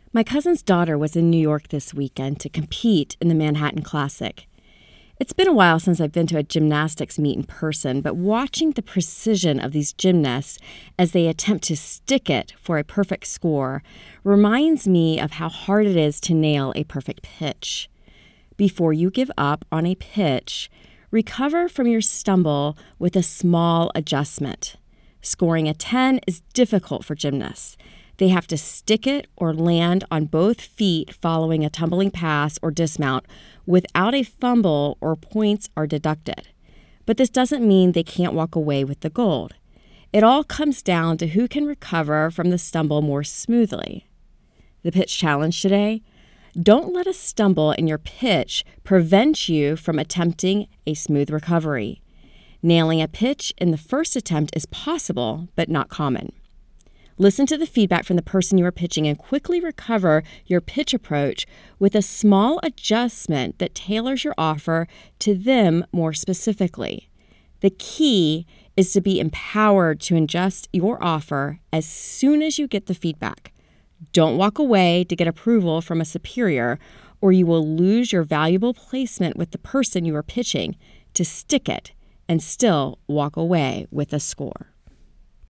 My cousin's daughter was in New York this weekend to compete in the Manhattan Classic. It's been a while since I've been to a gymnastics meet in person, but watching the precision of these gymnasts as they attempt to stick it for a perfect score reminds me of how hard it is to nail a perfect pitch. Before you give up on a pitch, recover from your stumble with a small adjustment. Scoring a 10 is difficult for gymnasts. They have to stick it or land on both feet following a tumbling pass or dismount without a fumble or points are deducted. But this doesn't mean they can't walk away with the gold. It all comes down to who can recover from the stumble more smoothly. The pitch challenge today: don't let a stumble in your pitch prevent you from attempting a smooth recovery. Nailing a pitch in the first attempt is possible, but not common. Listen to the feedback from the person you are pitching and quickly recover your pitch approach with a small adjustment that tailors your offer to them more specifically. The key is to be empowered to adjust your offer as soon as you get the feedback. Don't walk away to get approval from a superior, or you will lose your valuable placement with the person you are pitching to stick it and still walk away with a score.